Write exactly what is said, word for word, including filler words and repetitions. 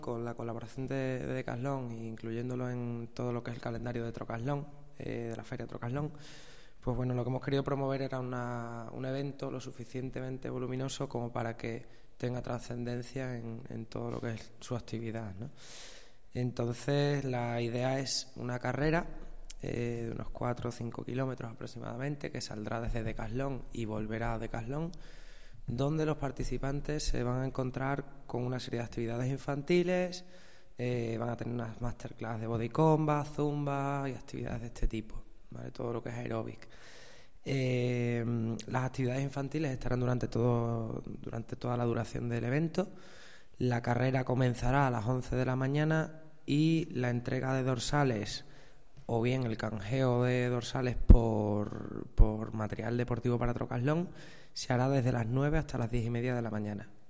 con la colaboración de, de Decathlon, incluyéndolo en todo lo que es el calendario de Trocaslón, eh, de la feria Trocaslón, pues bueno, lo que hemos querido promover era una, un evento lo suficientemente voluminoso como para que tenga trascendencia en, en todo lo que es su actividad, ¿no? Entonces, la idea es una carrera eh, de unos cuatro o cinco kilómetros aproximadamente, que saldrá desde Decathlon y volverá a Decathlon, donde los participantes se van a encontrar con una serie de actividades infantiles, eh, van a tener unas masterclass de body combat, zumba y actividades de este tipo, ¿vale? Todo lo que es aeróbic. Eh, las actividades infantiles estarán durante todo durante toda la duración del evento. La carrera comenzará a las once de la mañana y la entrega de dorsales o bien el canjeo de dorsales por, por material deportivo para Trocaslón se hará desde las nueve hasta las diez y media de la mañana.